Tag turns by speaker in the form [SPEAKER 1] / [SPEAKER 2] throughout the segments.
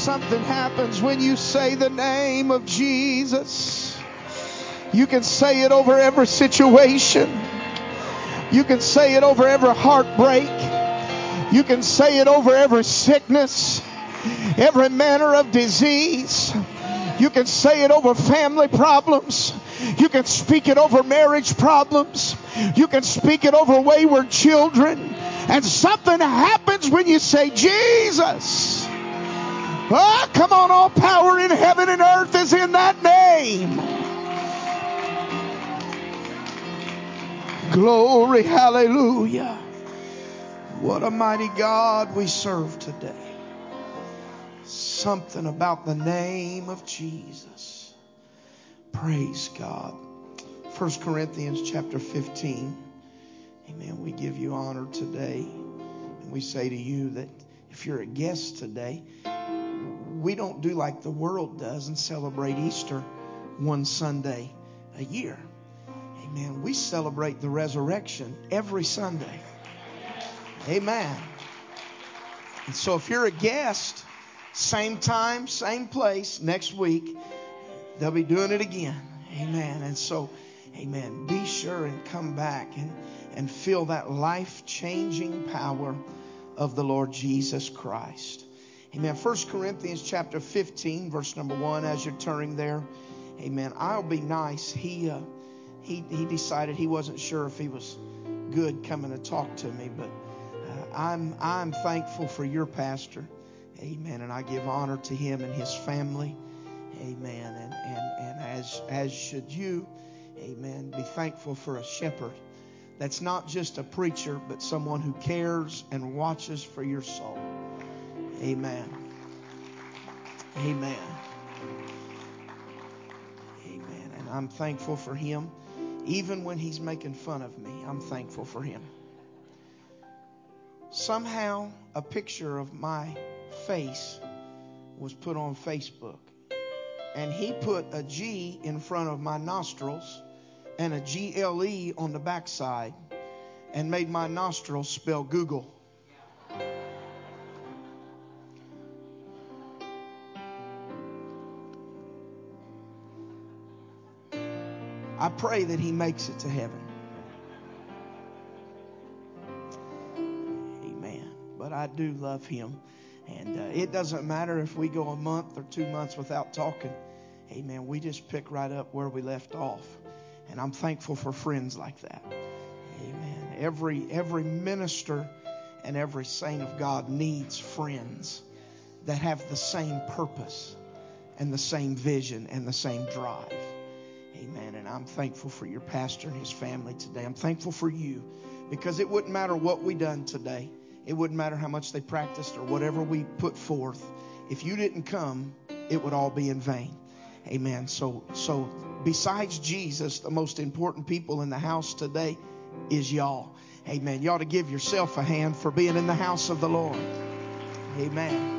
[SPEAKER 1] something happens when you say the name of Jesus. You can say it over every situation. You can say it over every heartbreak. You can say it over every sickness, every manner of disease. You can say it over family problems. You can speak it over marriage problems. You can speak it over wayward children. And something happens when you say Jesus. Oh, come on, all power in heaven and earth is in that name. Glory, hallelujah. What a mighty God we serve today. Something about the name of Jesus. Praise God. 1 Corinthians chapter 15. Amen. We give you honor today. And we say to you that if you're a guest today, we don't do like the world does and celebrate Easter one Sunday a year. Amen. We celebrate the resurrection every Sunday. Amen. And so if you're a guest, same time, same place, next week, they'll be doing it again. Amen. And so, amen, be sure and come back and feel that life-changing power of the Lord Jesus Christ. Amen. 1 Corinthians chapter 15, verse number 1, as you're turning there. Amen. I'll be nice. He decided he wasn't sure if he was good coming to talk to me, but I'm thankful for your pastor. Amen. And I give honor to him and his family. Amen. And as should you, amen, be thankful for a shepherd that's not just a preacher, but someone who cares and watches for your soul. Amen. Amen. Amen. And I'm thankful for him. Even when he's making fun of me, I'm thankful for him. Somehow, a picture of my face was put on Facebook. And he put a G in front of my nostrils and a GLE on the backside and made my nostrils spell Google. I pray that he makes it to heaven. Amen. But I do love him. And it doesn't matter if we go a month or 2 months without talking. Amen. We just pick right up where we left off. And I'm thankful for friends like that. Amen. Every minister and every saint of God needs friends that have the same purpose and the same vision and the same drive. Amen. And I'm thankful for your pastor and his family today. I'm thankful for you, because it wouldn't matter what we done today. It wouldn't matter how much they practiced or whatever we put forth. If you didn't come, it would all be in vain. Amen. So besides Jesus, the most important people in the house today is y'all. Amen. You ought to give yourself a hand for being in the house of the Lord. Amen.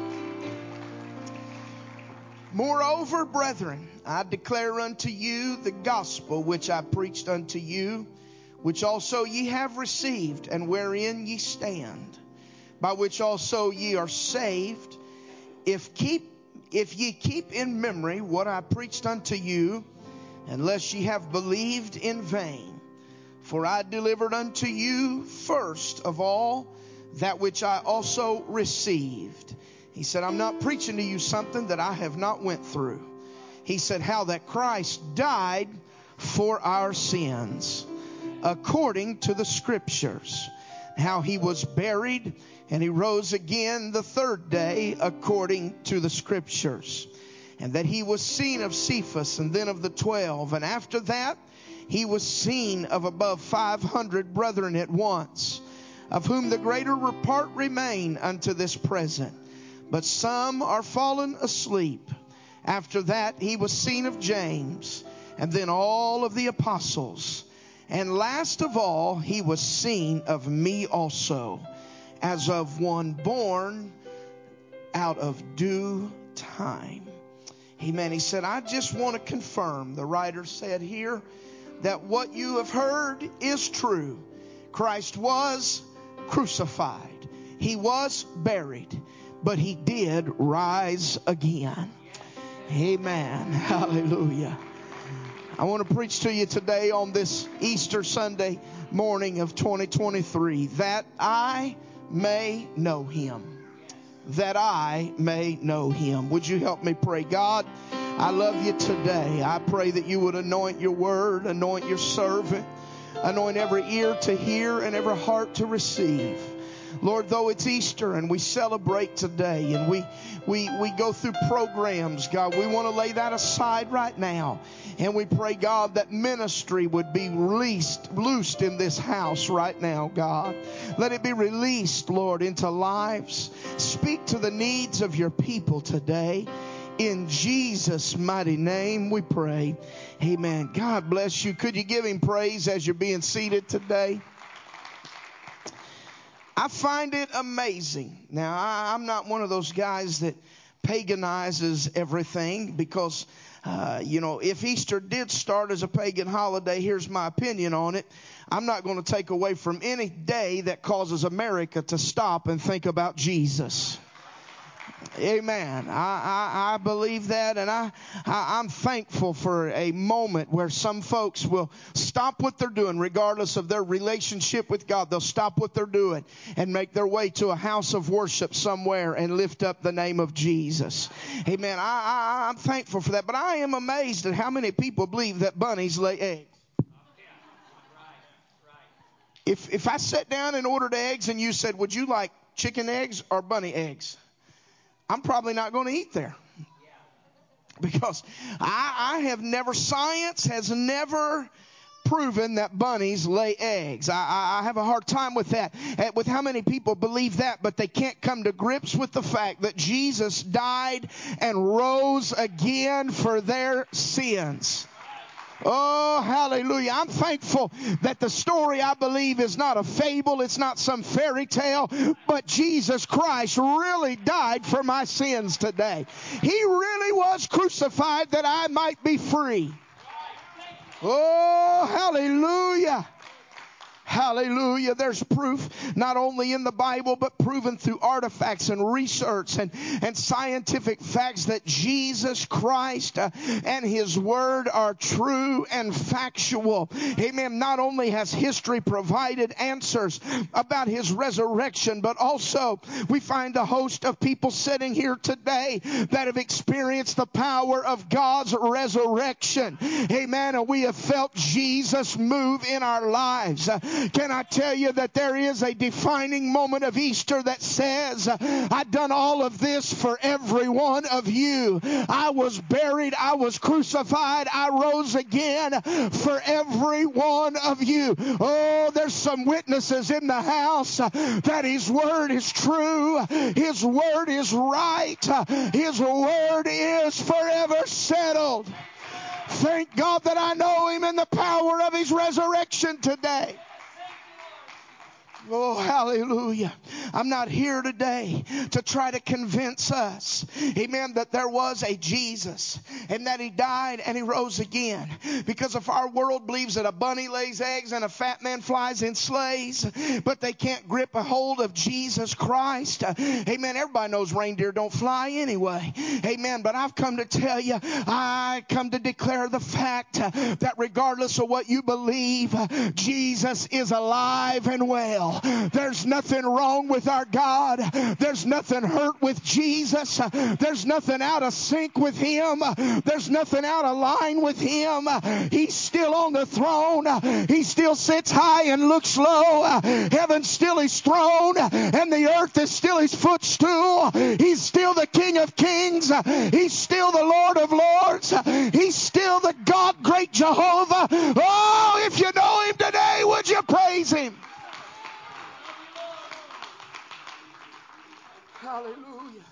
[SPEAKER 1] Moreover, brethren, I declare unto you the gospel which I preached unto you, which also ye have received, and wherein ye stand, by which also ye are saved, if ye keep in memory what I preached unto you, unless ye have believed in vain. For I delivered unto you first of all that which I also received. He said, I'm not preaching to you something that I have not went through. He said, how that Christ died for our sins, according to the Scriptures. How he was buried, and he rose again the third day, according to the Scriptures. And that he was seen of Cephas, and then of the 12. And after that, he was seen of above 500 brethren at once, of whom the greater part remain unto this present. But some are fallen asleep. After that, he was seen of James, and then all of the apostles. And last of all, he was seen of me also, as of one born out of due time. Amen. He said, I just want to confirm, the writer said here, that what you have heard is true. Christ was crucified. He was buried. but he did rise again. Amen. Hallelujah. I want to preach to you today on this Easter Sunday morning of 2023, that I may know him. That I may know him. Would you help me pray? God, I love you today. I pray that you would anoint your word, anoint your servant, anoint every ear to hear and every heart to receive. Lord, though it's Easter and we celebrate today and we go through programs, God, we want to lay that aside right now. And we pray, God, that ministry would be loosed in this house right now, God. Let it be released, Lord, into lives. Speak to the needs of your people today. In Jesus' mighty name we pray. Amen. God bless you. Could you give him praise as you're being seated today? I find it amazing. Now, I'm not one of those guys that paganizes everything because, if Easter did start as a pagan holiday, here's my opinion on it. I'm not going to take away from any day that causes America to stop and think about Jesus. Amen. I believe that, and I'm thankful for a moment where some folks will stop what they're doing regardless of their relationship with God. They'll stop what they're doing and make their way to a house of worship somewhere and lift up the name of Jesus. Amen. I'm thankful for that, but I am amazed at how many people believe that bunnies lay eggs. If I sat down and ordered eggs and you said, would you like chicken eggs or bunny eggs? I'm probably not going to eat there because I have never, science has never proven that bunnies lay eggs. I have a hard time with that, with how many people believe that, but they can't come to grips with the fact that Jesus died and rose again for their sins. Oh, hallelujah. I'm thankful that the story, I believe, is not a fable. It's not some fairy tale, but Jesus Christ really died for my sins today. He really was crucified that I might be free. Oh, hallelujah. Hallelujah. There's proof not only in the Bible, but proven through artifacts and research and scientific facts that Jesus Christ and his word are true and factual. Amen. Not only has history provided answers about his resurrection, but also we find a host of people sitting here today that have experienced the power of God's resurrection. Amen. And we have felt Jesus move in our lives. Can I tell you that there is a defining moment of Easter that says, I've done all of this for every one of you. I was buried, I was crucified, I rose again for every one of you. Oh, there's some witnesses in the house that his word is true, his word is right, his word is forever settled. Thank God that I know him in the power of his resurrection today. Oh, hallelujah. I'm not here today to try to convince us, amen, that there was a Jesus and that he died and he rose again. Because if our world believes that a bunny lays eggs and a fat man flies in sleighs, but they can't grip a hold of Jesus Christ, amen, everybody knows reindeer don't fly anyway. Amen. But I've come to tell you, I come to declare the fact that regardless of what you believe, Jesus is alive and well. There's nothing wrong with our God. There's nothing hurt with Jesus. There's nothing out of sync with him. There's nothing out of line with him. He's still on the throne. He still sits high and looks low. Heaven's still his throne, and the earth is still his footstool. He's still the King of Kings. He's still the Lord of Lords. He's still the God, great Jehovah. Oh, if you know him today, would you praise him? Hallelujah.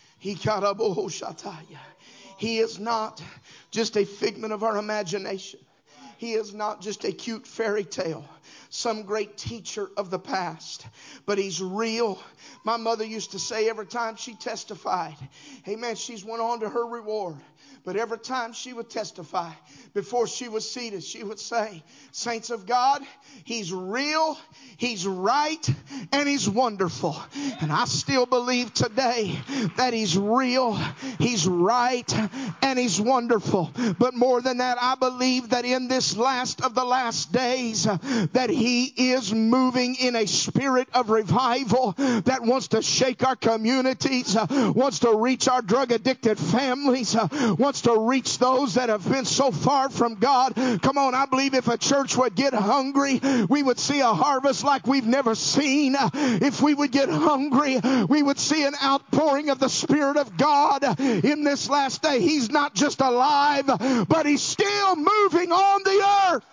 [SPEAKER 1] He is not just a figment of our imagination. He is not just a cute fairy tale. some great teacher of the past, but He's real. My mother used to say every time she testified, amen, she's went on to her reward. But every time she would testify, before she was seated, she would say, saints of God, He's real, He's right, and He's wonderful. And I still believe today that He's real, He's right, and He's wonderful. But more than that, I believe that in this last of the last days, that He is moving in a spirit of revival that wants to shake our communities, wants to reach our drug-addicted families, wants to reach those that have been so far from God. Come on, I believe if a church would get hungry, we would see a harvest like we've never seen. If we would get hungry, we would see an outpouring of the Spirit of God in this last day. He's not just alive, but He's still moving on the earth.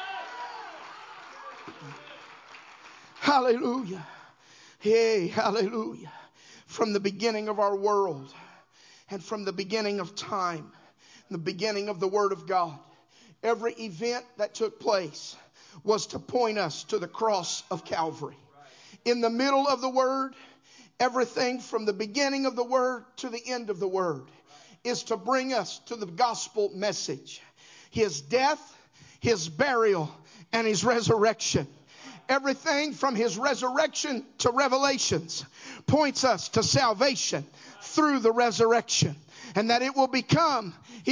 [SPEAKER 1] Hallelujah. Hey, hallelujah. From the beginning of our world and from the beginning of time, the beginning of the Word of God, every event that took place was to point us to the cross of Calvary. In the middle of the Word, everything from the beginning of the Word to the end of the Word is to bring us to the gospel message. His death, His burial, and His resurrection. Everything from His resurrection to Revelations points us to salvation through the resurrection. And that it will become,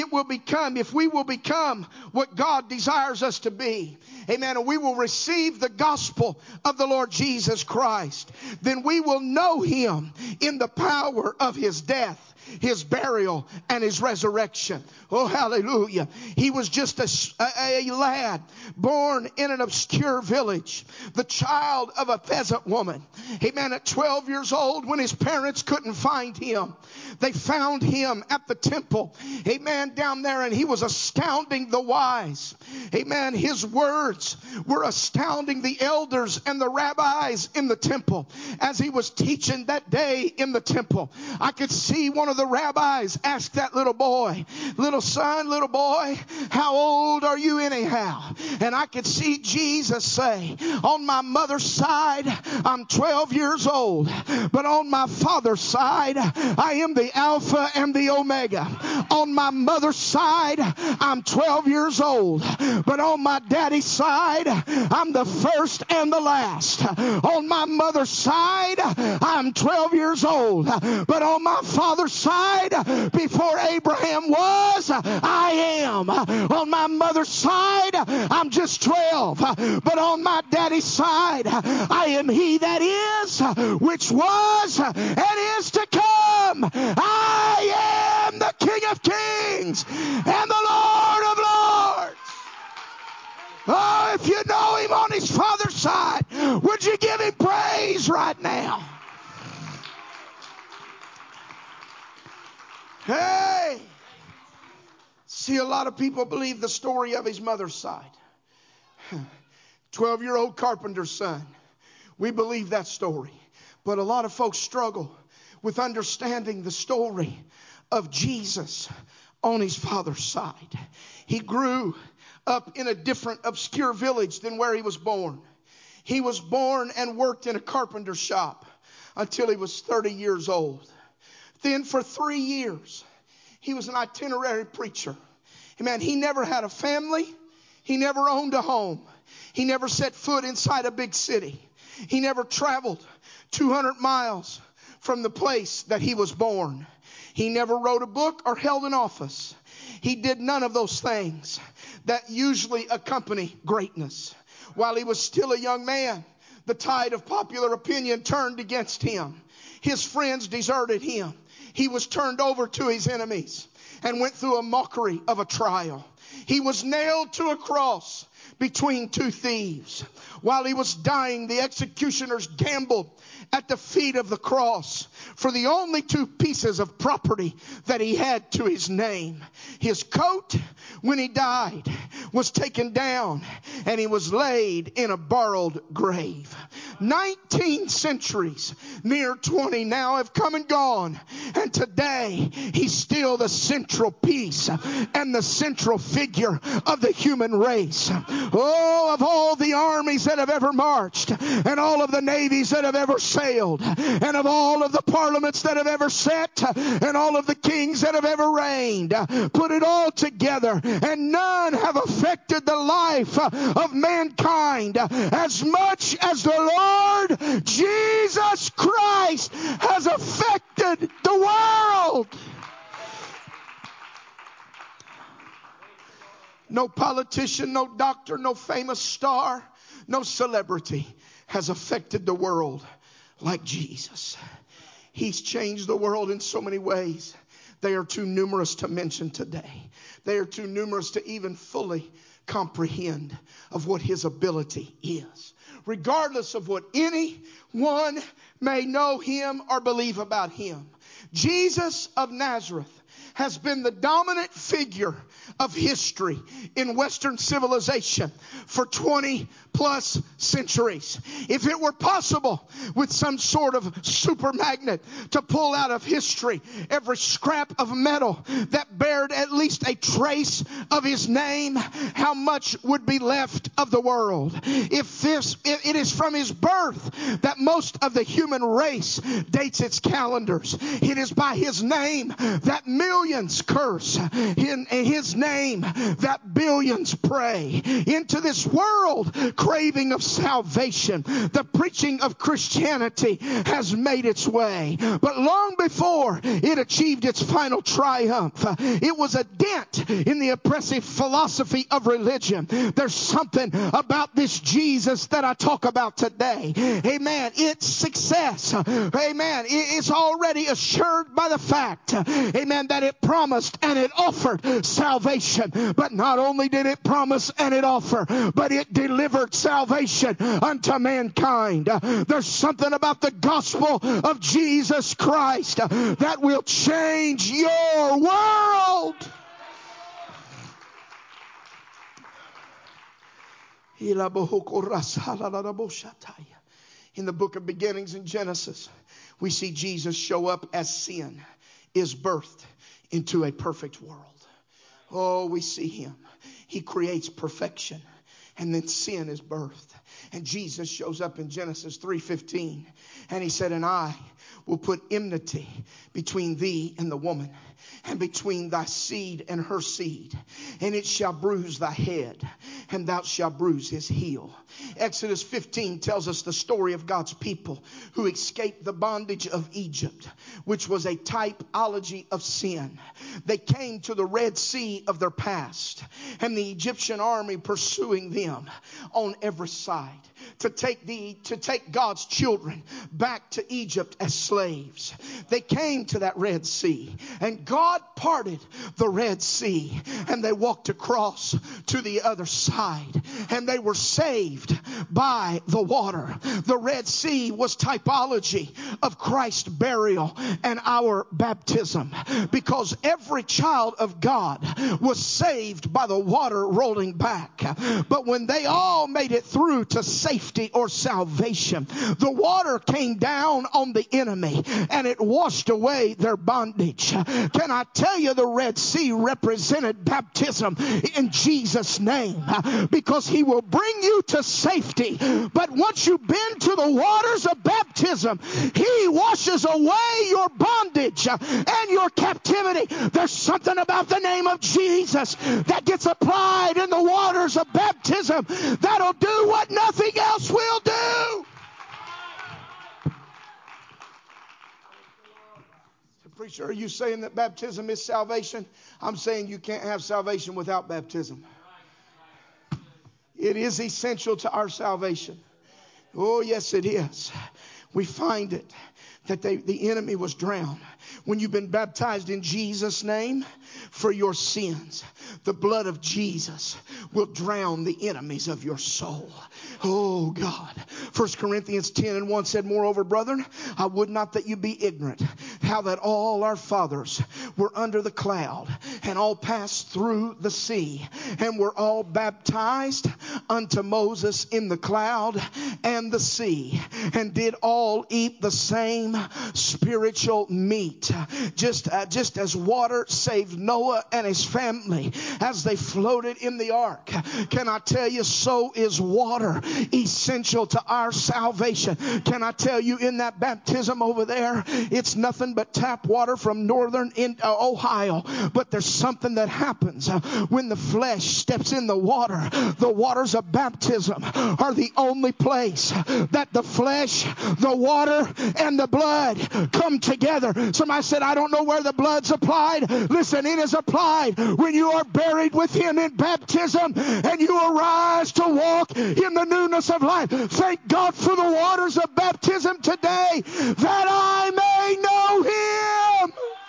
[SPEAKER 1] if we will become what God desires us to be, amen, and we will receive the gospel of the Lord Jesus Christ, then we will know Him in the power of His death, His burial, and His resurrection. Oh, hallelujah. He was just a lad born in an obscure village, the child of a peasant woman. Amen. At 12 years old, when his parents couldn't find him, they found him at the temple. Amen. Down there, and he was astounding the wise. Amen. His words were astounding the elders and the rabbis in the temple as he was teaching that day in the temple. I could see one of the rabbis ask that little boy, little son, little boy, how old are you anyhow? And I could see Jesus say, on my mother's side, I'm 12 years old. But on my father's side, I am the Alpha and the Omega. On my mother's side, I'm 12 years old. But on my daddy's side, I'm the first and the last. On my mother's side, I'm 12 years old. But on my father's side, before Abraham was, I am. On my mother's side, I'm just 12. But on my daddy's side, I am He that is, which was, and is to come. I am the King of Kings and the Lord of Lords. Oh, if you know Him on His Father's side, would you give Him praise right now? Hey! See, a lot of people believe the story of his mother's side. 12-year-old carpenter's son. We believe that story. But a lot of folks struggle with understanding the story of Jesus on His father's side. He grew up in a different obscure village than where he was born. He was born and worked in a carpenter shop until he was 30 years old. Then for 3 years, he was an itinerary preacher. Amen. He never had a family. He never owned a home. He never set foot inside a big city. He never traveled 200 miles from the place that he was born. He never wrote a book or held an office. He did none of those things that usually accompany greatness. While he was still a young man, the tide of popular opinion turned against him. His friends deserted him. He was turned over to his enemies and went through a mockery of a trial. He was nailed to a cross between two thieves. While he was dying, the executioners gambled at the feet of the cross for the only two pieces of property that he had to his name. His coat, when he died, was taken down and he was laid in a borrowed grave. 19 centuries, near 20 now, have come and gone, and today he's still know the central piece and the central figure of the human race. Oh, of all the armies that have ever marched, and all of the navies that have ever sailed, and of all of the parliaments that have ever sat, and all of the kings that have ever reigned, put it all together, and none have affected the life of mankind as much as the Lord Jesus Christ has affected the world. No politician, no doctor, no famous star, no celebrity has affected the world like Jesus. He's changed the world in so many ways. They are too numerous to mention today. They are too numerous to even fully comprehend of what his ability is. Regardless of what anyone may know him or believe about him, Jesus of Nazareth has been the dominant figure of history in Western civilization for 20 plus centuries. If it were possible with some sort of super magnet to pull out of history every scrap of metal that bared at least a trace of his name, how much would be left of the world? If it is from his birth that most of the human race dates its calendars, it is by his name that millions curse. In his name that billions pray. Into this world craving of salvation, the preaching of Christianity has made its way. But long before it achieved its final triumph, it was a dent in the oppressive philosophy of religion. There's something about this Jesus that I talk about today. Amen. Its success, amen, it's already assured by the fact, amen, that it promised and it offered salvation. But not only did it promise and it offer, but it delivered salvation unto mankind. There's something about the gospel of Jesus Christ that will change your world. In the book of beginnings in Genesis, we see Jesus show up as sin is birthed into a perfect world. Oh, we see him. He creates perfection, and then sin is birthed. And Jesus shows up in Genesis 3:15, and he said, and I will put enmity between thee and the woman, and between thy seed and her seed, and it shall bruise thy head, and thou shalt bruise his heel. Exodus 15 tells us the story of God's people who escaped the bondage of Egypt, which was a typology of sin. They came to the Red Sea of their past, and the Egyptian army pursuing them on every side to take God's children back to Egypt as slaves. They came to that Red Sea, and God parted the Red Sea, and they walked across to the other side, and they were saved by the water. The Red Sea was typology of Christ's burial and our baptism, because every child of God was saved by the water rolling back. But when they all made it through to safety or salvation, the water came down on the enemy and it washed away their bondage. Can I tell you, the Red Sea represented baptism in Jesus' name, because he will bring you to safety. But once you've been to the waters of baptism, he washes away your bondage and your captivity. There's something about the name of Jesus that gets applied in the waters of baptism that'll do what nothing else will do. Preacher, are you saying that baptism is salvation? I'm saying you can't have salvation without baptism. It is essential to our salvation. Oh, yes, it is. We find it that the enemy was drowned. When you've been baptized in Jesus' name for your sins, the blood of Jesus will drown the enemies of your soul. Oh, God. 1 Corinthians 10:1 said, moreover, brethren, I would not that you be ignorant, how that all our fathers were under the cloud, and all passed through the sea, and were all baptized unto Moses in the cloud and the sea, and did all eat the same spiritual meat, feet. Just as water saved Noah and his family as they floated in the ark. Can I tell you, so is water essential to our salvation. Can I tell you, in that baptism over there, it's nothing but tap water from northern Ohio. But there's something that happens when the flesh steps in the water. The waters of baptism are the only place that the flesh, the water, and the blood come together. Somebody said, I don't know where the blood's applied. Listen, it is applied when you are buried with Him in baptism and you arise to walk in the newness of life. Thank God for the waters of baptism today, that I may know Him.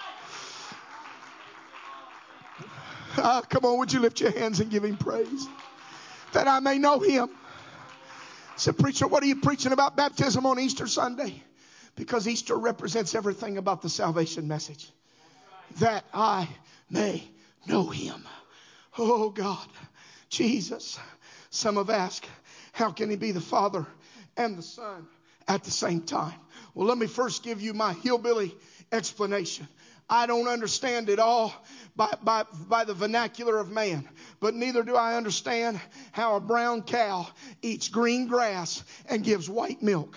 [SPEAKER 1] Come on, would you lift your hands and give Him praise? That I may know Him. I said, preacher, what are you preaching about baptism on Easter Sunday? Because Easter represents everything about the salvation message. That I may know Him. Oh God, Jesus. Some have asked, how can He be the Father and the Son at the same time? Well, let me first give you my hillbilly explanation. I don't understand it all by the vernacular of man. But neither do I understand how a brown cow eats green grass and gives white milk.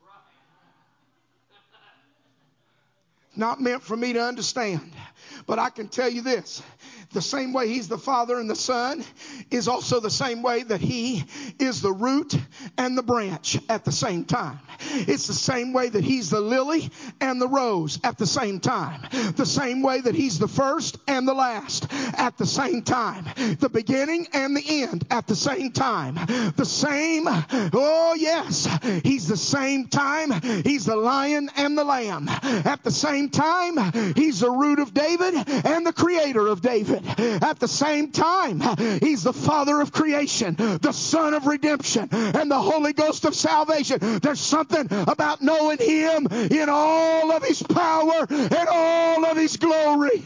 [SPEAKER 1] Not meant for me to understand. But I can tell you this. The same way He's the Father and the Son is also the same way that He is the root and the branch at the same time. It's the same way that He's the lily and the rose at the same time. The same way that He's the first and the last at the same time. The beginning and the end at the same time. The same, oh yes, He's the same time. He's the lion and the lamb. At the same time, He's the root of David and the creator of David. At the same time, He's the Father of creation, the Son of redemption, and the Holy Ghost of salvation. There's something about knowing Him in all of His power and all of His glory.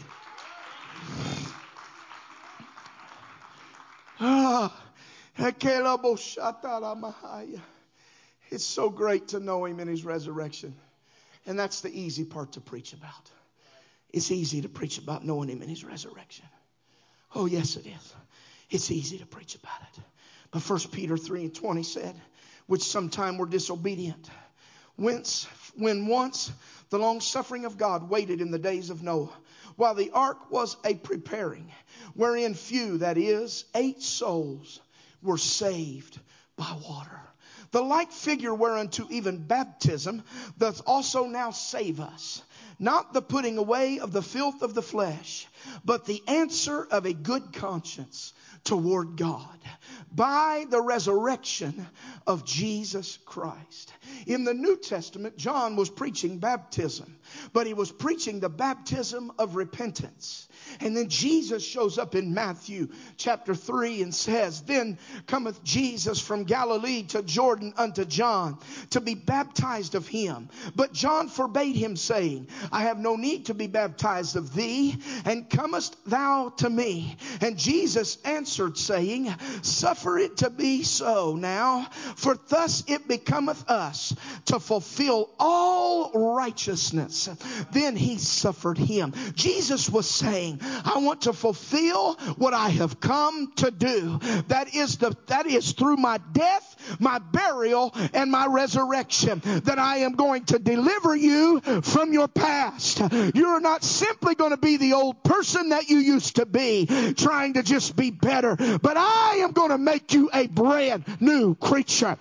[SPEAKER 1] It's so great to know Him in His resurrection. And that's the easy part to preach about. It's easy to preach about knowing Him in His resurrection. Oh, yes, it is. It's easy to preach about it. But 1 Peter 3:20 said, which sometime were disobedient, when once the long suffering of God waited in the days of Noah, while the ark was a preparing, wherein few, that is, 8 souls, were saved by water. The like figure whereunto even baptism doth also now save us. Not the putting away of the filth of the flesh, but the answer of a good conscience toward God by the resurrection of Jesus Christ. In the New Testament, John was preaching baptism, but he was preaching the baptism of repentance. And then Jesus shows up in Matthew chapter 3 and says, then cometh Jesus from Galilee to Jordan unto John to be baptized of him. But John forbade him, saying, I have no need to be baptized of thee, and comest thou to me? And Jesus answered, saying, suffer it to be so now, for thus it becometh us to fulfill all righteousness. Then he suffered him. Jesus was saying, I want to fulfill what I have come to do. That is through my death, my burial, and my resurrection, that I am going to deliver you from your past. You're not simply going to be the old person that you used to be, trying to just be better, but I am going to make you a brand new creature.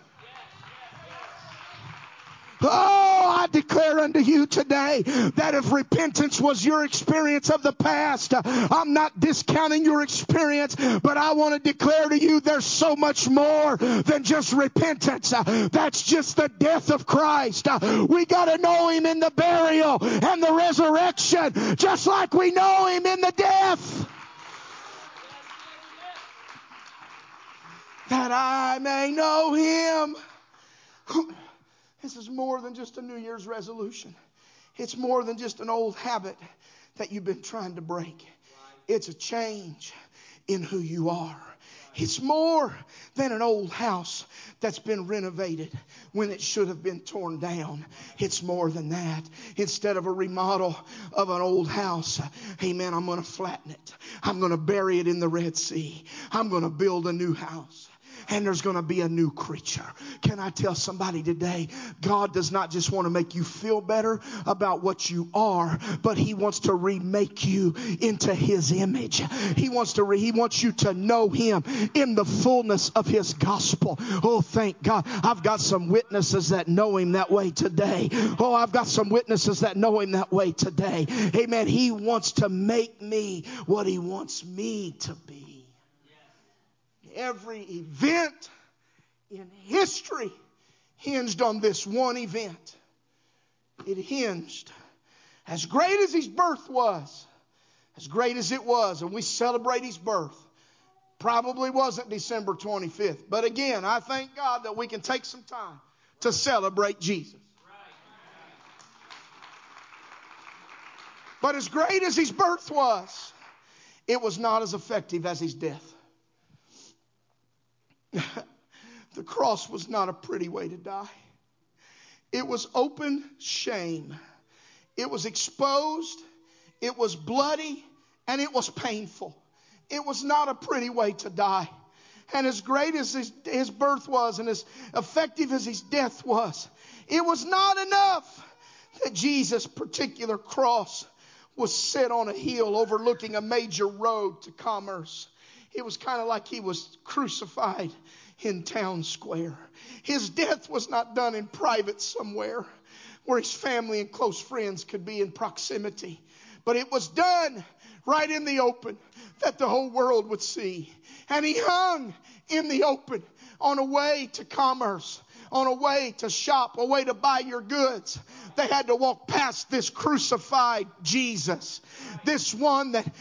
[SPEAKER 1] Oh, I declare unto you today that if repentance was your experience of the past, I'm not discounting your experience, but I want to declare to you there's so much more than just repentance. That's just the death of Christ. We got to know Him in the burial and the resurrection, just like we know Him in the death. That I may know Him. This is more than just a New Year's resolution. It's more than just an old habit that you've been trying to break. It's a change in who you are. It's more than an old house that's been renovated when it should have been torn down. It's more than that. Instead of a remodel of an old house, amen, I'm going to flatten it. I'm going to bury it in the Red Sea. I'm going to build a new house. And there's going to be a new creature. Can I tell somebody today, God does not just want to make you feel better about what you are, but He wants to remake you into His image. He wants you to know Him in the fullness of His gospel. Oh, thank God. I've got some witnesses that know Him that way today. Oh, I've got some witnesses that know Him that way today. Amen. He wants to make me what He wants me to be. Every event in history hinged on this one event. It hinged. As great as His birth was, as great as it was, and we celebrate His birth, probably wasn't December 25th. But again, I thank God that we can take some time to celebrate Jesus. But as great as His birth was, it was not as effective as His death. The cross was not a pretty way to die. It was open shame. It was exposed. It was bloody. And it was painful. It was not a pretty way to die. And as great as his birth was and as effective as His death was, it was not enough that Jesus' particular cross was set on a hill overlooking a major road to commerce. It was kind of like He was crucified in town square. His death was not done in private somewhere where His family and close friends could be in proximity. But it was done right in the open that the whole world would see. And He hung in the open on a way to commerce, on a way to shop, a way to buy your goods. They had to walk past this crucified Jesus. This one that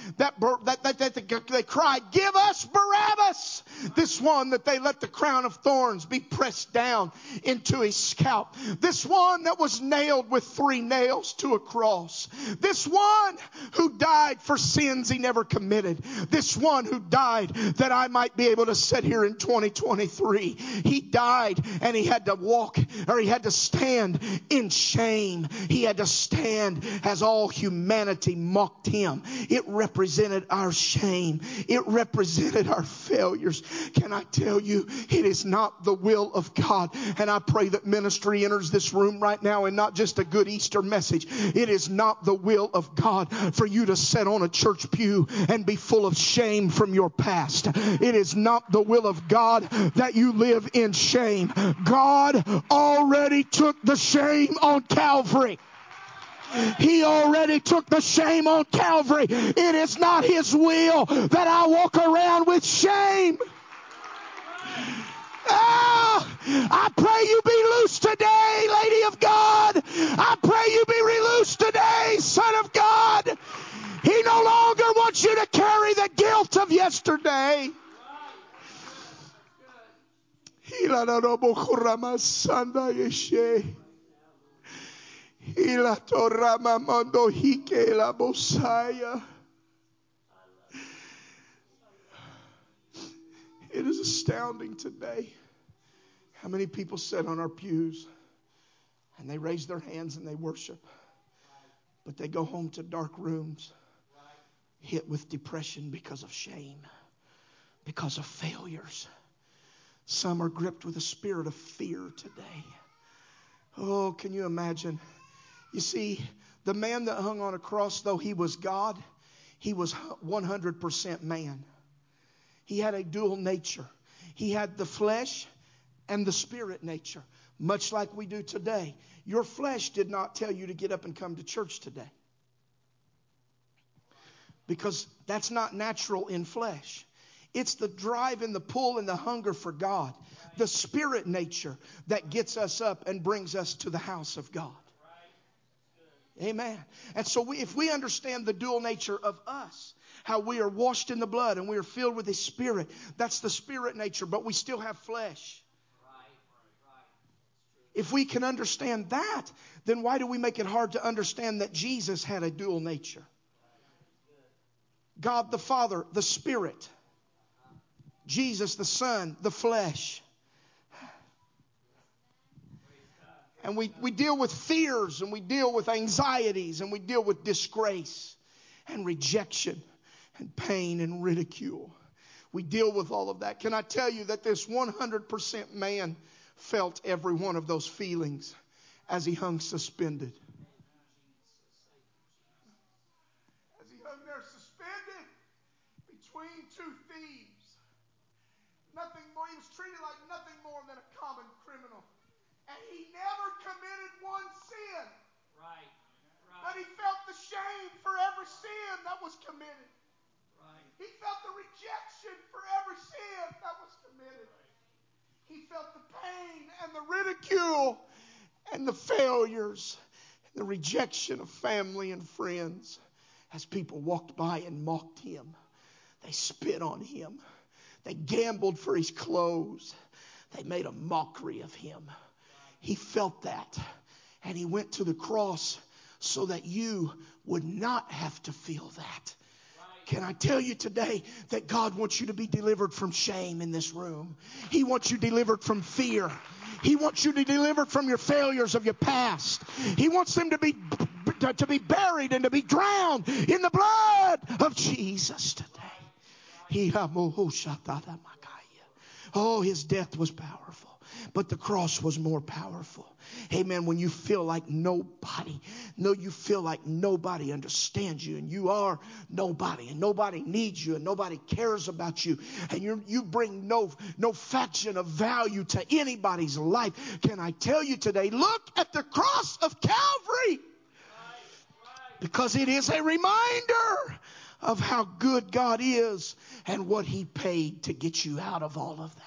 [SPEAKER 1] they cried, "Give us Barabbas!" This one that they let the crown of thorns be pressed down into His scalp. This one that was nailed with 3 nails to a cross. This one who died for sins He never committed. This one who died that I might be able to sit here in 2023. He died and He had to walk, or He had to stand in shame. He had to stand as all humanity mocked Him. It represented our shame. It represented our failures. Can I tell you, it is not the will of God. And I pray that ministry enters this room right now, and not just a good Easter message. It is not the will of God for you to sit on a church pew and be full of shame from your past. It is not the will of God that you live in shame. God already took the shame on Calvary. He already took the shame on Calvary. It is not His will that I walk around with shame. I pray you be loose today, Lady of God. I pray you be released today, Son of God. He no longer wants you to carry the guilt of yesterday. It is astounding today how many people sit on our pews and they raise their hands and they worship, but they go home to dark rooms hit with depression because of shame, because of failures. Some are gripped with a spirit of fear today. Oh, can you imagine? You see, the man that hung on a cross, though He was God, He was 100% man. He had a dual nature. He had the flesh and the spirit nature, much like we do today. Your flesh did not tell you to get up and come to church today, because that's not natural in flesh. It's the drive and the pull and the hunger for God, the spirit nature, that gets us up and brings us to the house of God. Amen. And so if we understand the dual nature of us, how we are washed in the blood and we are filled with His Spirit, that's the spirit nature, but we still have flesh. If we can understand that, then why do we make it hard to understand that Jesus had a dual nature? God the Father, the Spirit. Jesus, the Son, the flesh. And we deal with fears, and we deal with anxieties, and we deal with disgrace and rejection and pain and ridicule. We deal with all of that. Can I tell you that this 100% man felt every one of those feelings as he hung suspended? As he hung there suspended between two thieves. Nothing more. He was treated like nothing more than a common criminal. And he never committed one sin. Right. But he felt the shame for every sin that was committed. Right. He felt the rejection for every sin that was committed. He felt the pain and the ridicule and the failures and the rejection of family and friends as people walked by and mocked him. They spit on him. They gambled for his clothes. They made a mockery of him. He felt that. And he went to the cross so that you would not have to feel that. Can I tell you today that God wants you to be delivered from shame in this room? He wants you delivered from fear. He wants you to be delivered from your failures of your past. He wants them to be buried and to be drowned in the blood of Jesus today. Oh, his death was powerful, but the cross was more powerful. Amen. When you feel like you feel like nobody understands you, and you are nobody, and nobody needs you, and nobody cares about you, and you bring no fraction of value to anybody's life. Can I tell you today, look at the cross of Calvary, because it is a reminder of how good God is and what he paid to get you out of all of that.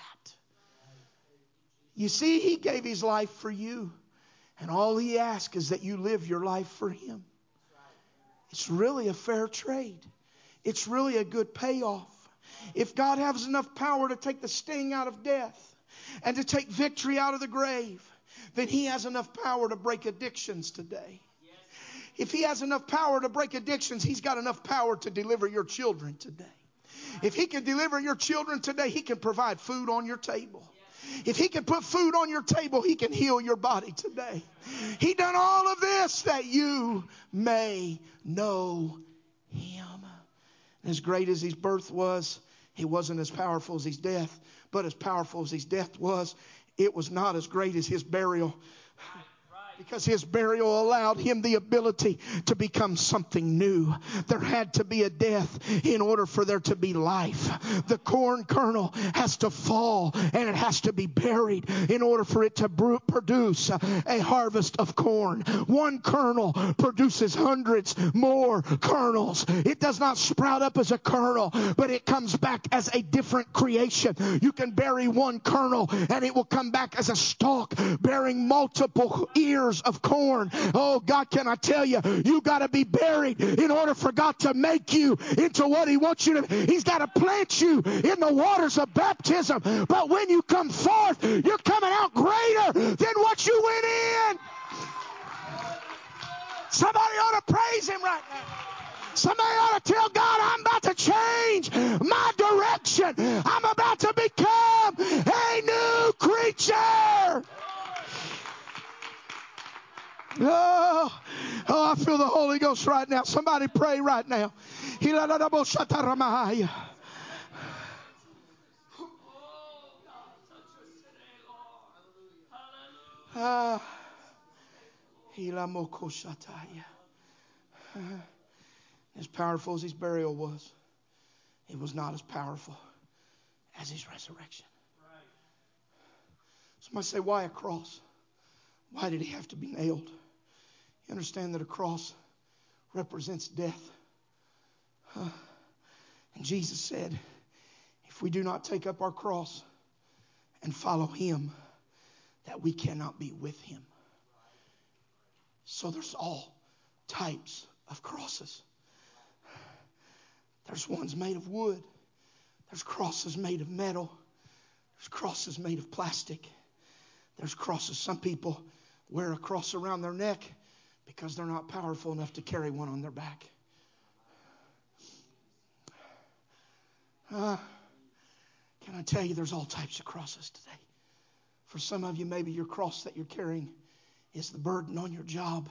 [SPEAKER 1] You see, he gave his life for you. And all he asks is that you live your life for him. It's really a fair trade. It's really a good payoff. If God has enough power to take the sting out of death and to take victory out of the grave, then he has enough power to break addictions today. If he has enough power to break addictions, he's got enough power to deliver your children today. If he can deliver your children today, he can provide food on your table. If he can put food on your table, he can heal your body today. He done all of this that you may know him. As great as his birth was, he wasn't as powerful as his death. But as powerful as his death was, it was not as great as his burial. Because his burial allowed him the ability to become something new. There had to be a death in order for there to be life. The corn kernel has to fall and it has to be buried in order for it to produce a harvest of corn. One kernel produces hundreds more kernels. It does not sprout up as a kernel, but it comes back as a different creation. You can bury one kernel and it will come back as a stalk bearing multiple ears of corn. Oh God, can I tell you, you got to be buried in order for God to make you into what he wants you to. He's got to plant you in the waters of baptism, but when you come forth, you're coming out greater than what you went in. Somebody ought to praise him right now. Somebody ought to tell God, I'm about to change my direction. I'm about to become a new creature. Oh, I feel the Holy Ghost right now. Somebody pray right now. As powerful as his burial was, it was not as powerful as his resurrection. Somebody say, why a cross? Why did he have to be nailed? You understand that a cross represents death. And Jesus said, if we do not take up our cross and follow him, that we cannot be with him. So there's all types of crosses. There's ones made of wood. There's crosses made of metal. There's crosses made of plastic. There's crosses. Some people wear a cross around their neck because they're not powerful enough to carry one on their back. Can Can I tell you, there's all types of crosses today. For some of you, maybe your cross that you're carrying is the burden on your job.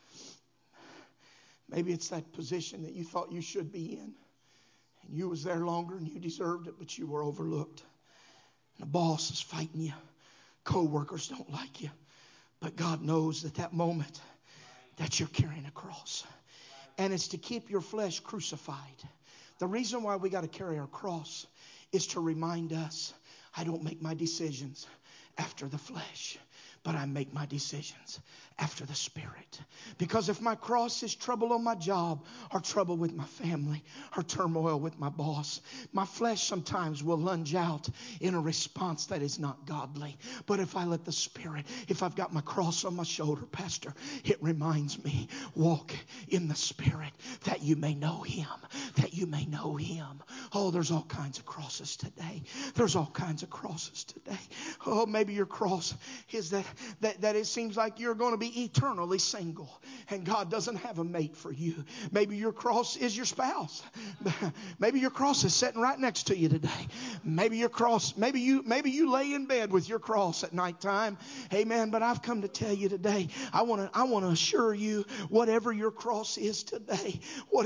[SPEAKER 1] Maybe it's that position that you thought you should be in. And you was there longer and you deserved it, but you were overlooked. And the boss is fighting you. Co-workers don't like you. But God knows that that moment that you're carrying a cross. And it's to keep your flesh crucified. The reason why we got to carry our cross is to remind us, I don't make my decisions after the flesh, but I make my decisions after the Spirit. Because if my cross is trouble on my job, or trouble with my family, or turmoil with my boss, my flesh sometimes will lunge out in a response that is not godly. But if I let the Spirit, if I've got my cross on my shoulder, Pastor, it reminds me, walk in the Spirit that you may know Him, that you may know Him. Oh, there's all kinds of crosses today. There's all kinds of crosses today. Oh, maybe your cross is that it seems like you're going to be eternally single and God doesn't have a mate for you. Maybe your cross is your spouse. Maybe your cross is sitting right next to you today. Maybe your cross, maybe you lay in bed with your cross at nighttime. Amen. But I've come to tell you today, I want to assure you, whatever your cross is today,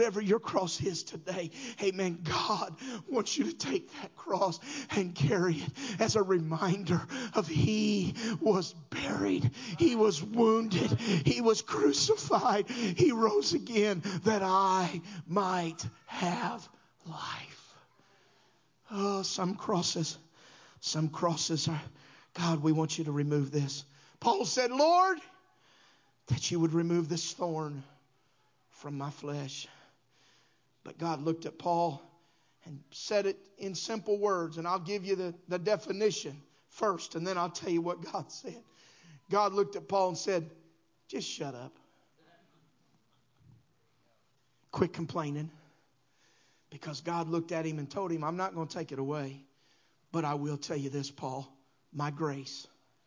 [SPEAKER 1] amen, God wants you to take that cross and carry it as a reminder of He was buried, He was wounded, He was crucified, He rose again that I might have life. Oh, some crosses are, God, we want you to remove this. Paul said, Lord, that you would remove this thorn from my flesh. But God looked at Paul and said it in simple words. And I'll give you the definition first, and then I'll tell you what God said. God looked at Paul and said, just shut up. Quit complaining. Because God looked at him and told him, I'm not going to take it away. But I will tell you this, Paul. My grace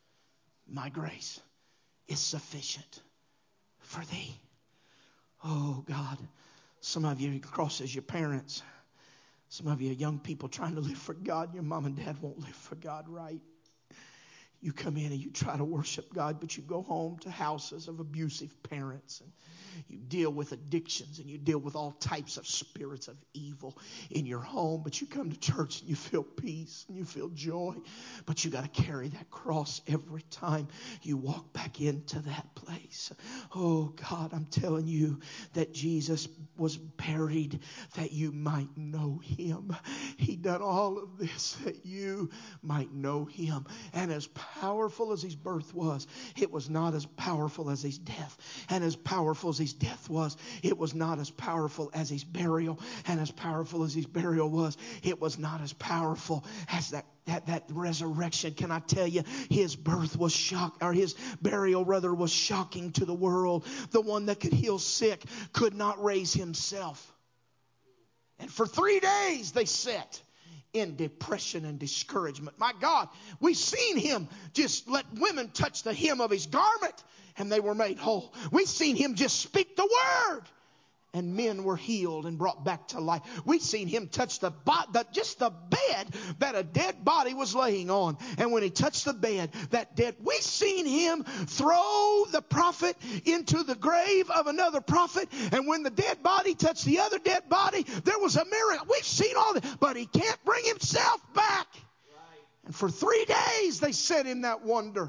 [SPEAKER 1] is sufficient for thee. Oh, God. Some of you crosses your parents. Some of you are young people trying to live for God. Your mom and dad won't live for God right. You come in and you try to worship God, but you go home to houses of abusive parents, and you deal with addictions, and you deal with all types of spirits of evil in your home. But you come to church and you feel peace and you feel joy. But you got to carry that cross every time you walk back into that place. Oh, God, I'm telling you that Jesus was buried that you might know Him. He done all of this that you might know Him. And as powerful as His birth was, it was not as powerful as His death. And as powerful as His death was, it was not as powerful as His burial. And as powerful as His burial was, it was not as powerful as that resurrection. Can I tell you, His birth was His burial rather was shocking to the world. The one that could heal sick could not raise himself. And for 3 days they sat in depression and discouragement. My God, we've seen Him just let women touch the hem of His garment and they were made whole. We've seen Him just speak the word and men were healed and brought back to life. We've seen Him touch just the bed that a dead body was laying on. And when He touched the bed, we've seen Him throw the prophet into the grave of another prophet. And when the dead body touched the other dead body, there was a miracle. We've seen all that, but He can't bring Himself back. Right. And for 3 days they sat in that wonder.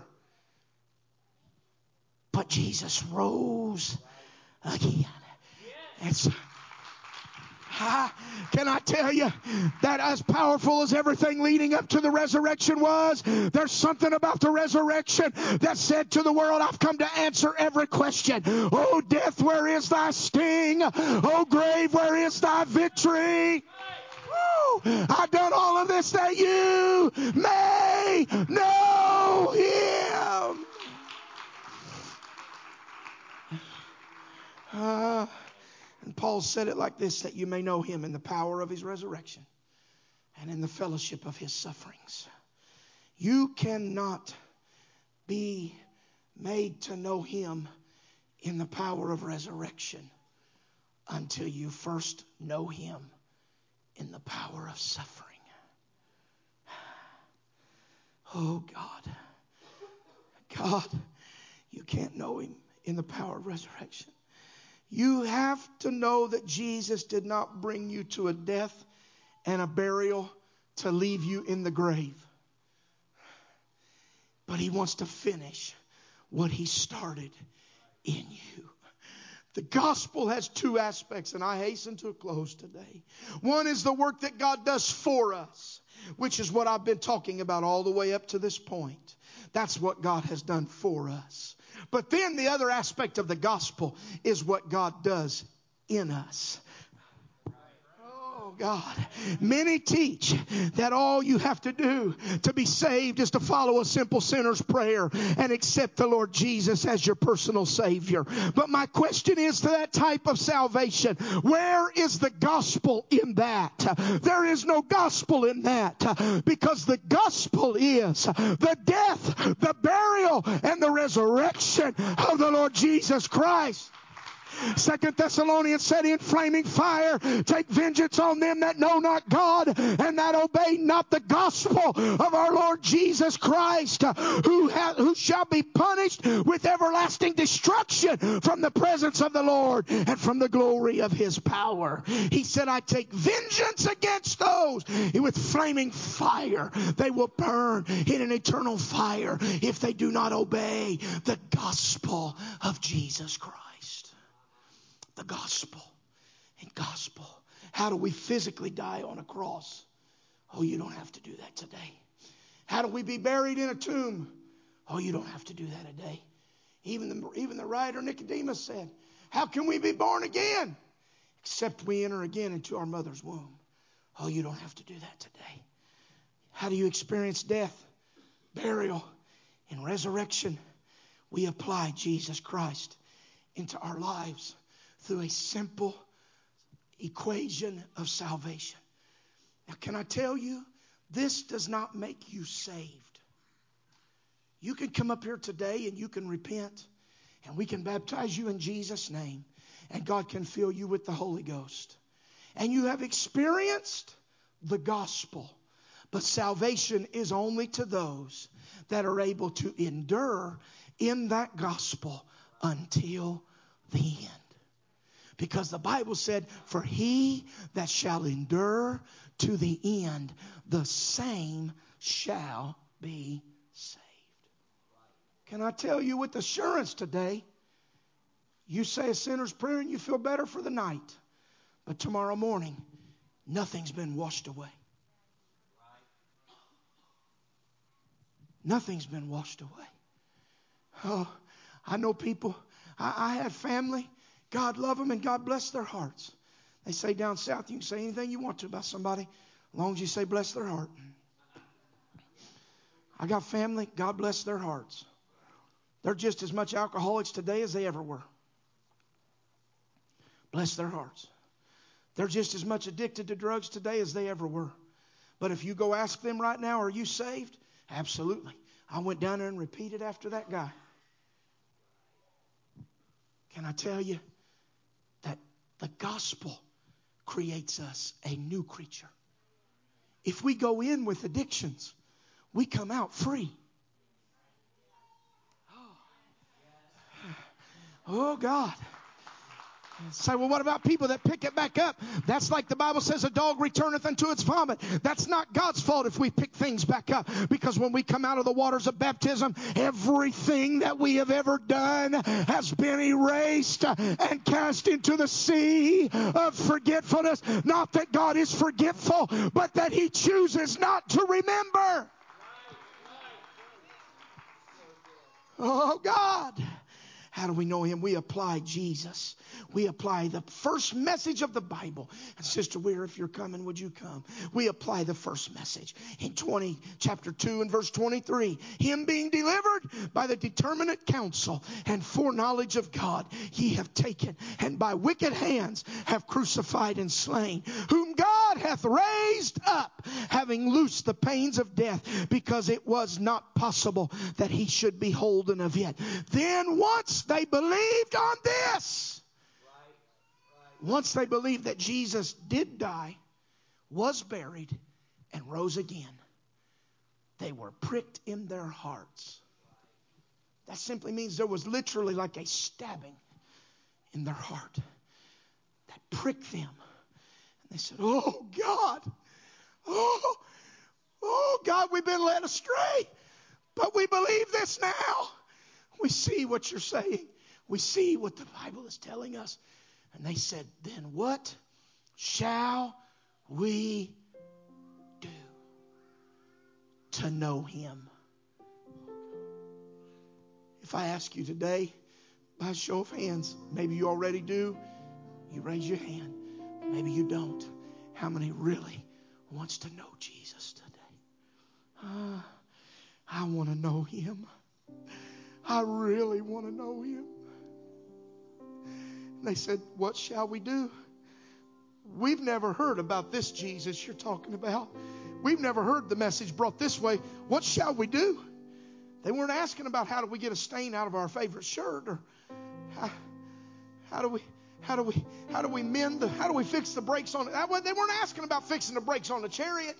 [SPEAKER 1] But Jesus rose again. Can I tell you that as powerful as everything leading up to the resurrection was, there's something about the resurrection that said to the world, I've come to answer every question. Oh, death, where is thy sting? Oh, grave, where is thy victory? Woo! I've done all of this that you may know Him. And Paul said it like this, that you may know Him in the power of His resurrection and in the fellowship of His sufferings. You cannot be made to know Him in the power of resurrection until you first know Him in the power of suffering. Oh, God. God, you can't know him in the power of resurrection. You have to know that Jesus did not bring you to a death and a burial to leave you in the grave. But he wants to finish what he started in you. The gospel has two aspects, and I hasten to a close today. One is the work that God does for us, which is what I've been talking about all the way up to this point. That's what God has done for us. But then the other aspect of the gospel is what God does in us. Oh, God. Many teach that all you have to do to be saved is to follow a simple sinner's prayer and accept the Lord Jesus as your personal Savior. But my question is to that type of salvation, where is the gospel in that? There is no gospel in that, because the gospel is the death, the burial, and the resurrection of the Lord Jesus Christ. 2 Thessalonians said, in flaming fire, take vengeance on them that know not God and that obey not the gospel of our Lord Jesus Christ, who shall be punished with everlasting destruction from the presence of the Lord and from the glory of his power. He said, I take vengeance against those with flaming fire. They will burn in an eternal fire if they do not obey the gospel of Jesus Christ. The gospel. And gospel. How do we physically die on a cross? Oh, you don't have to do that today. How do we be buried in a tomb? Oh, you don't have to do that today. Even the writer Nicodemus said, how can we be born again? Except we enter again into our mother's womb. Oh, you don't have to do that today. How do you experience death, burial, and resurrection? We apply Jesus Christ into our lives through a simple equation of salvation. Now, can I tell you, this does not make you saved. You can come up here today and you can repent, and we can baptize you in Jesus' name, and God can fill you with the Holy Ghost. And you have experienced the gospel. But salvation is only to those that are able to endure in that gospel until the end. Because the Bible said, for he that shall endure to the end, the same shall be saved. Can I tell you with assurance today, you say a sinner's prayer and you feel better for the night. But tomorrow morning, nothing's been washed away. Nothing's been washed away. Oh, I know people. I had family. God love them and God bless their hearts. They say down south, you can say anything you want to about somebody, as long as you say bless their heart. I got family, God bless their hearts. They're just as much alcoholics today as they ever were. Bless their hearts. They're just as much addicted to drugs today as they ever were. But if you go ask them right now, are you saved? Absolutely. I went down there and repeated after that guy. Can I tell you that the gospel creates us a new creature? If we go in with addictions, we come out free. Oh, God. Say, well, what about people that pick it back up? That's like the Bible says, a dog returneth unto its vomit. That's not God's fault if we pick things back up. Because when we come out of the waters of baptism, everything that we have ever done has been erased and cast into the sea of forgetfulness. Not that God is forgetful, but that he chooses not to remember. Oh, God. How do we know him? We apply Jesus. We apply the first message of the Bible. And Sister Weir, if you're coming, would you come? We apply the first message. In chapter 2 and verse 23, him being delivered by the determinate counsel and foreknowledge of God, ye have taken, and by wicked hands have crucified and slain, whom God hath raised up, having loosed the pains of death, because it was not possible that he should be holden of it. Then once they believed on this, once they believed that Jesus did die, was buried, and rose again, they were pricked in their hearts. That simply means there was literally like a stabbing in their heart that pricked them. And they said, oh God, oh God, we've been led astray, but we believe this now. We see what you're saying. We see what the Bible is telling us. And they said, then what shall we do to know him? If I ask you today, by a show of hands, maybe you already do, you raise your hand. Maybe you don't. How many really wants to know Jesus today? I want to know him. I really want to know him. And they said, what shall we do? We've never heard about this Jesus you're talking about. We've never heard the message brought this way. What shall we do? They weren't asking about how do we get a stain out of our favorite shirt, or how do we mend how do we fix the brakes on it. They weren't asking about fixing the brakes on the chariot.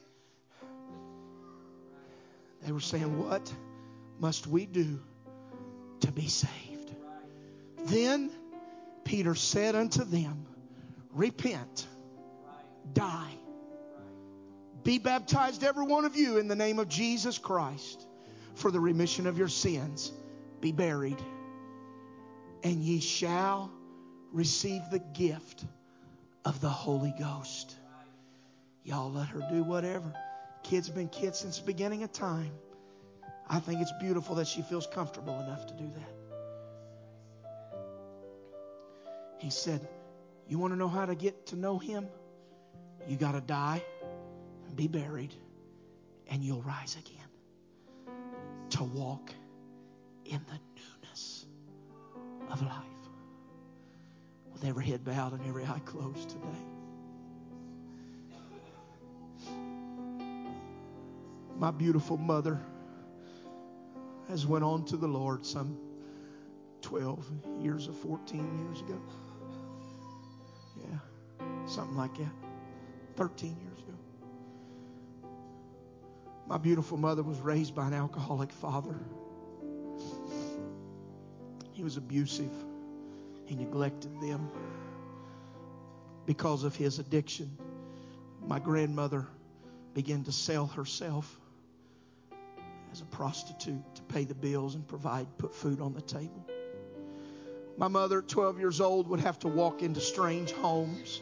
[SPEAKER 1] They were saying, what must we do to be saved? Then Peter said unto them, repent, die, be baptized every one of you in the name of Jesus Christ for the remission of your sins, be buried, and ye shall receive the gift of the Holy Ghost. Y'all let her do whatever. Kids have been kids since the beginning of time. I think it's beautiful that she feels comfortable enough to do that. He said, you want to know how to get to know him? You got to die and be buried, and you'll rise again to walk in the newness of life. With every head bowed and every eye closed today. My beautiful mother has went on to the Lord some 12 years or 14 years ago. Yeah, something like that. 13 years ago. My beautiful mother was raised by an alcoholic father. He was abusive. He neglected them. Because of his addiction, my grandmother began to sell herself as a prostitute to pay the bills and put food on the table. My mother at 12 years old would have to walk into strange homes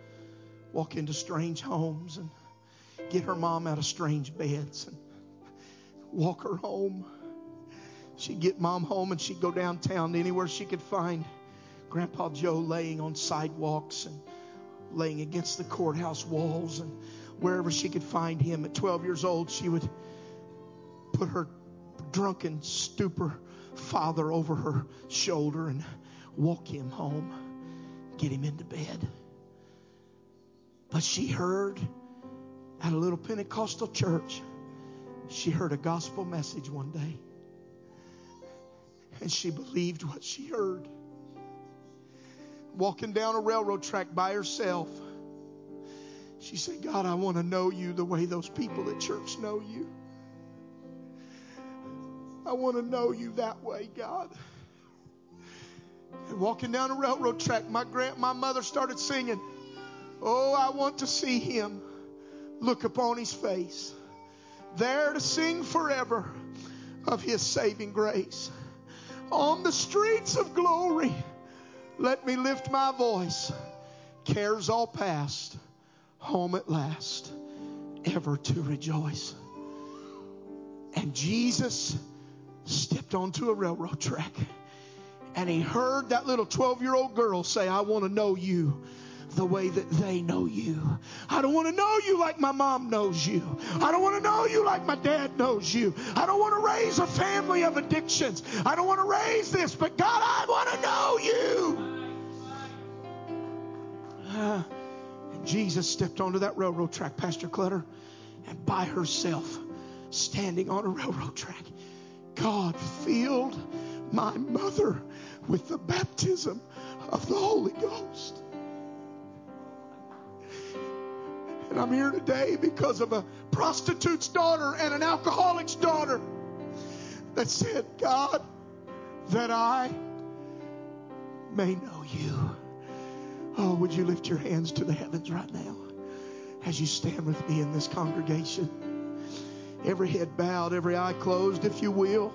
[SPEAKER 1] and get her mom out of strange beds and walk her home. She'd get mom home and she'd go downtown anywhere she could find Grandpa Joe laying on sidewalks and laying against the courthouse walls, and wherever she could find him. At 12 years old, she would put her drunken stupor father over her shoulder and walk him home, get him into bed. But she heard at a little Pentecostal church, she heard a gospel message one day, and she believed what she heard. Walking down a railroad track by herself, she said, God, I want to know you the way those people at church know you. I want to know you that way, God. And walking down a railroad track, my mother started singing, oh, I want to see him, look upon his face, there to sing forever of his saving grace. On the streets of glory, let me lift my voice. Cares all past, home at last, ever to rejoice. And Jesus stepped onto a railroad track, and he heard that little 12-year-old girl say, I want to know you the way that they know you. I don't want to know you like my mom knows you. I don't want to know you like my dad knows you. I don't want to raise a family of addictions. I don't want to raise this, but God, I want to know you. And Jesus stepped onto that railroad track, Pastor Clutter, and by herself, standing on a railroad track, God filled my mother with the baptism of the Holy Ghost. And I'm here today because of a prostitute's daughter and an alcoholic's daughter that said, God, that I may know you. Oh, would you lift your hands to the heavens right now as you stand with me in this congregation? Every head bowed, every eye closed, if you will.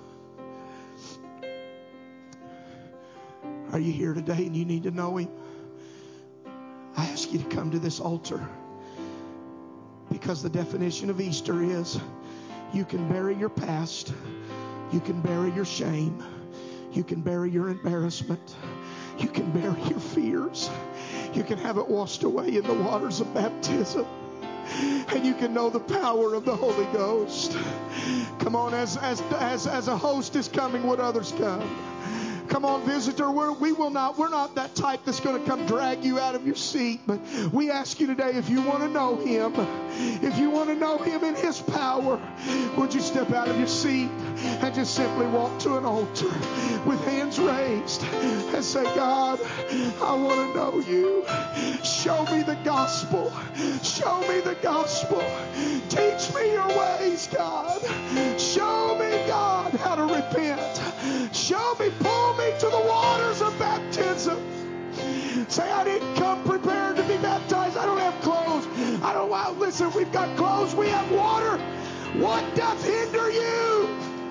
[SPEAKER 1] Are you here today and you need to know Him? I ask you to come to this altar, because the definition of Easter is you can bury your past, you can bury your shame, you can bury your embarrassment, you can bury your fears, you can have it washed away in the waters of baptism, and you can know the power of the Holy Ghost. Come on, as a host is coming, would others come? Come on, visitor, we're not that type that's going to come drag you out of your seat. But we ask you today, if you want to know Him, if you want to know Him in His power, would you step out of your seat and just simply walk to an altar with hands raised and say, God, I want to know you. Show me the gospel. Show me the gospel. Teach me your ways, God. Show me, God, how to repent. Show me, pull me to the waters of baptism. Say, I didn't come prepared to be baptized. I don't have clothes. Listen, we've got clothes. We have water. What doth hinder you?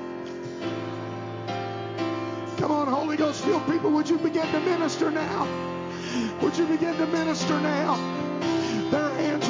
[SPEAKER 1] Come on, Holy Ghost filled people, would you begin to minister now? Would you begin to minister now? There are hands